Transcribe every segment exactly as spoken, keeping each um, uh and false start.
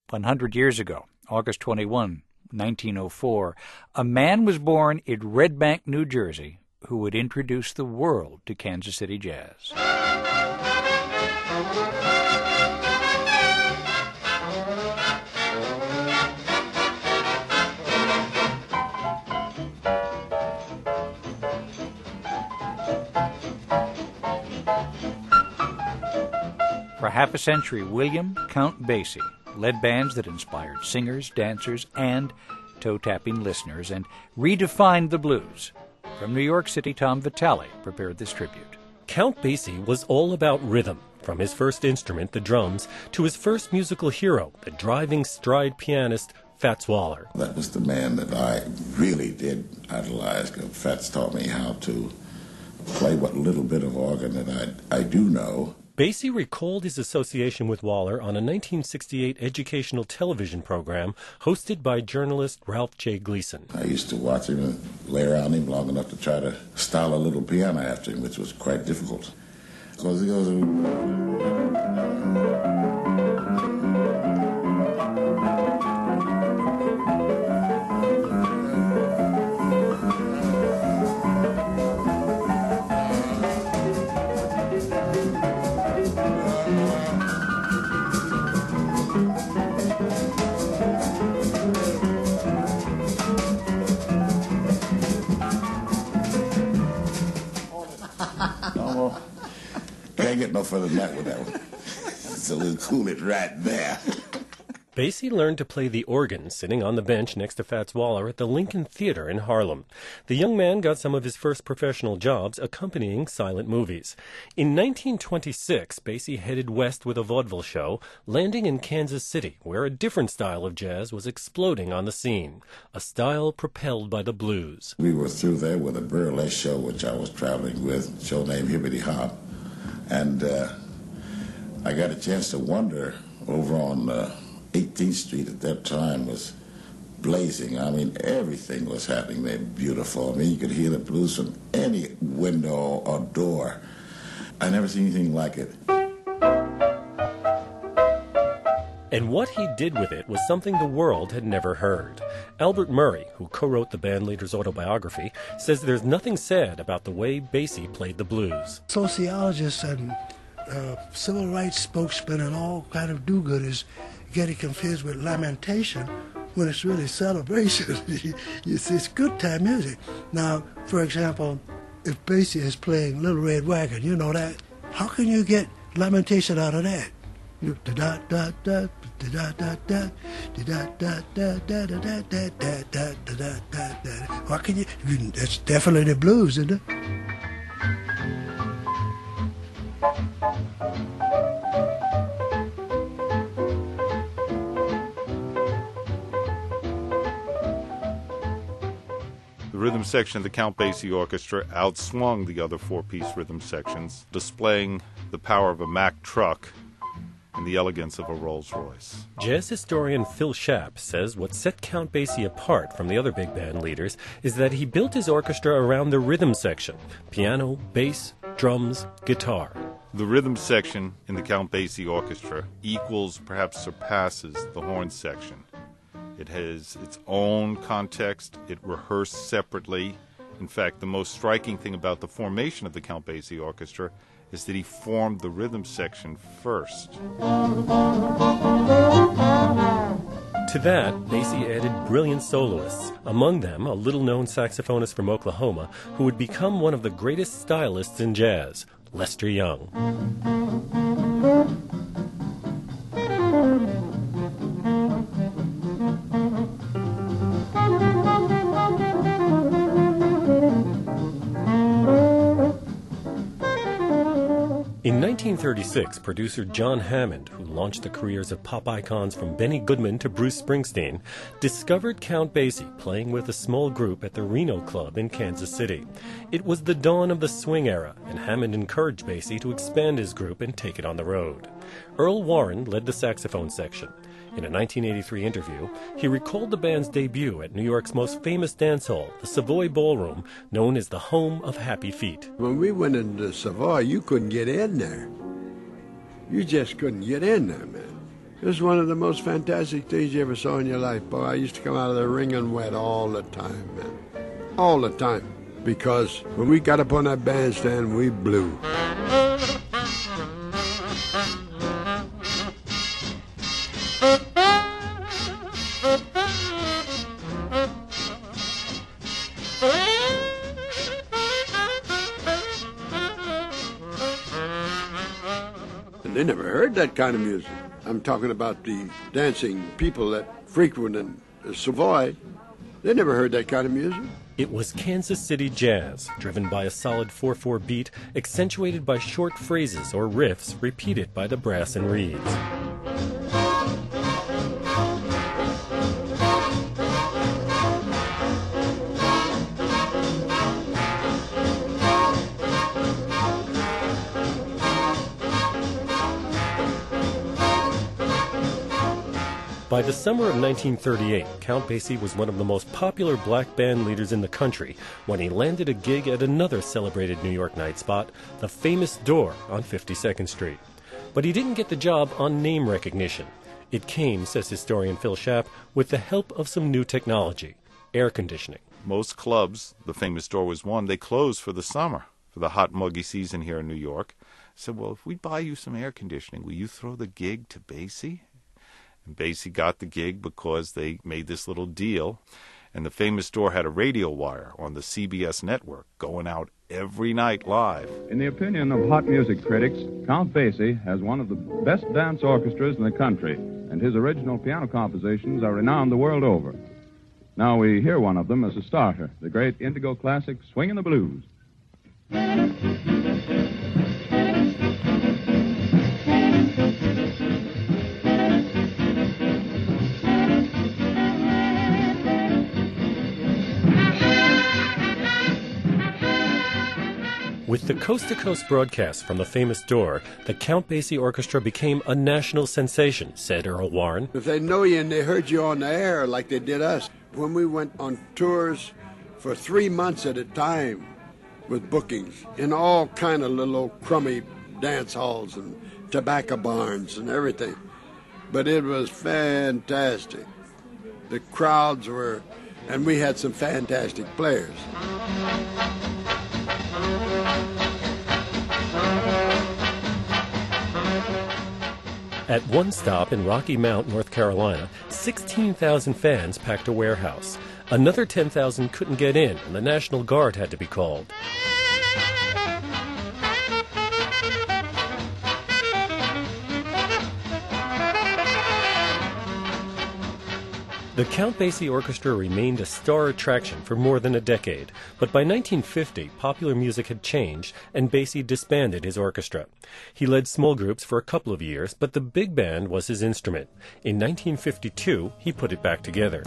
one hundred years ago, August twenty-first, nineteen oh four, a man was born in Red Bank, New Jersey, who would introduce the world to Kansas City jazz. For half a century, William Count Basie led bands that inspired singers, dancers, and toe-tapping listeners, and redefined the blues. From New York City, Tom Vitale prepared this tribute. Count Basie was all about rhythm, from his first instrument, the drums, to his first musical hero, the driving stride pianist, Fats Waller. That was the man that I really did idolize. Fats taught me how to play what little bit of organ that I, I do know. Basie recalled his association with Waller on a nineteen sixty-eight educational television program hosted by journalist Ralph J. Gleason. I used to watch him and lay around him long enough to try to style a little piano after him, which was quite difficult. Because he goes... Can't get no further than that with that one. So we'll cool it right there. Basie learned to play the organ sitting on the bench next to Fats Waller at the Lincoln Theater in Harlem. The young man got some of his first professional jobs accompanying silent movies. In nineteen twenty-six, Basie headed west with a vaudeville show, landing in Kansas City, where a different style of jazz was exploding on the scene, a style propelled by the blues. We were through there with a burlesque show, which I was traveling with, a show named Hibbity Hop. And uh, I got a chance to wander over on uh, eighteenth street at that time was blazing. I mean, everything was happening there, beautiful. I mean, you could hear the blues from any window or door. I never seen anything like it. And what he did with it was something the world had never heard. Albert Murray, who co-wrote the bandleader's autobiography, says there's nothing sad about the way Basie played the blues. Sociologists and uh, civil rights spokesmen and all kind of do-gooders get it confused with lamentation when it's really celebration. it's, it's good time music. Now, for example, if Basie is playing Little Red Wagon, you know that, how can you get lamentation out of that? You da da da da da da da da da da da da da da da da da da da. Why can you? That's definitely the blues, isn't it? The rhythm section of the Count Basie Orchestra outswung the other four-piece rhythm sections, displaying the power of a Mack truck and the elegance of a Rolls-Royce. Jazz historian Phil Schaap says what set Count Basie apart from the other big band leaders is that he built his orchestra around the rhythm section: piano, bass, drums, guitar. The rhythm section in the Count Basie Orchestra equals, perhaps surpasses, the horn section. It has its own context. It rehearsed separately. In fact, the most striking thing about the formation of the Count Basie Orchestra is that he formed the rhythm section first. To that, Basie added brilliant soloists, among them a little-known saxophonist from Oklahoma who would become one of the greatest stylists in jazz, Lester Young. In nineteen thirty-six, producer John Hammond, who launched the careers of pop icons from Benny Goodman to Bruce Springsteen, discovered Count Basie playing with a small group at the Reno Club in Kansas City. It was the dawn of the swing era, and Hammond encouraged Basie to expand his group and take it on the road. Earl Warren led the saxophone section. In a nineteen eighty-three interview, he recalled the band's debut at New York's most famous dance hall, the Savoy Ballroom, known as the home of Happy Feet. When we went into Savoy, you couldn't get in there. You just couldn't get in there, man. It was one of the most fantastic things you ever saw in your life. Boy, I used to come out of there wringing wet all the time, man. All the time. Because when we got up on that bandstand, we blew. And they never heard that kind of music. I'm talking about the dancing people that frequented the Savoy. They never heard that kind of music. It was Kansas City jazz, driven by a solid four four beat, accentuated by short phrases or riffs repeated by the brass and reeds. By the summer of nineteen thirty-eight, Count Basie was one of the most popular black band leaders in the country when he landed a gig at another celebrated New York night spot, the famous Door on fifty-second Street. But he didn't get the job on name recognition. It came, says historian Phil Schaap, with the help of some new technology, air conditioning. Most clubs, the famous Door was one, they closed for the summer, for the hot, muggy season here in New York. I said, well, if we buy you some air conditioning, will you throw the gig to Basie? And Basie got the gig because they made this little deal, and the famous Door had a radio wire on the C B S network going out every night live. In the opinion of hot music critics, Count Basie has one of the best dance orchestras in the country, and his original piano compositions are renowned the world over. Now we hear one of them as a starter, the great Indigo classic, Swingin' the Blues. With the coast-to-coast broadcast from the famous Door, the Count Basie Orchestra became a national sensation, said Earl Warren. If they know you and they heard you on the air like they did us, when we went on tours for three months at a time with bookings in all kind of little old crummy dance halls and tobacco barns and everything. But it was fantastic. The crowds were, and we had some fantastic players. At one stop in Rocky Mount, North Carolina, sixteen thousand fans packed a warehouse. Another ten thousand couldn't get in, and the National Guard had to be called. The Count Basie Orchestra remained a star attraction for more than a decade, but by nineteen fifty, popular music had changed, and Basie disbanded his orchestra. He led small groups for a couple of years, but the big band was his instrument. In nineteen fifty-two, he put it back together.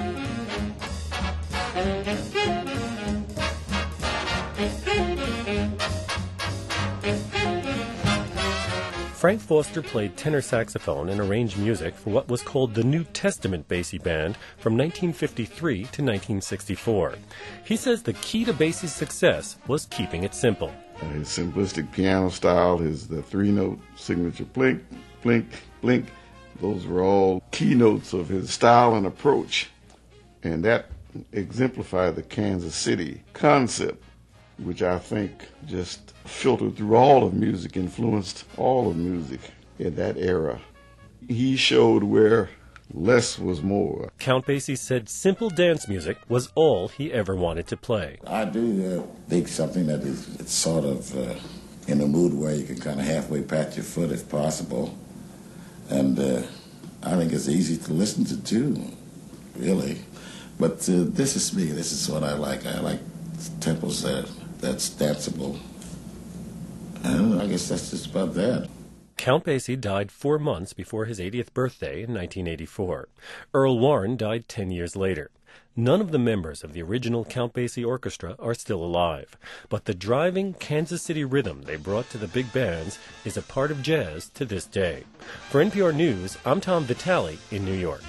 Frank Foster played tenor saxophone and arranged music for what was called the New Testament Basie Band from nineteen fifty-three to nineteen sixty-four. He says the key to Basie's success was keeping it simple. His simplistic piano style, his the three-note signature blink, blink, blink, those were all keynotes of his style and approach. And that exemplified the Kansas City concept, which I think just filtered through all of music, influenced all of music in that era. He showed where less was more. Count Basie said simple dance music was all he ever wanted to play. I do uh, think something that is it's sort of uh, in a mood where you can kind of halfway pat your foot if possible. And uh, I think it's easy to listen to too, really. But uh, this is me. This is what I like. I like tempos that that's danceable. And I guess that's just about that. Count Basie died four months before his eightieth birthday in nineteen eighty-four. Earl Warren died ten years later. None of the members of the original Count Basie Orchestra are still alive, but the driving Kansas City rhythm they brought to the big bands is a part of jazz to this day. For N P R News, I'm Tom Vitale in New York.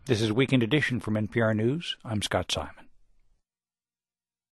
This is Weekend Edition from N P R News. I'm Scott Simon.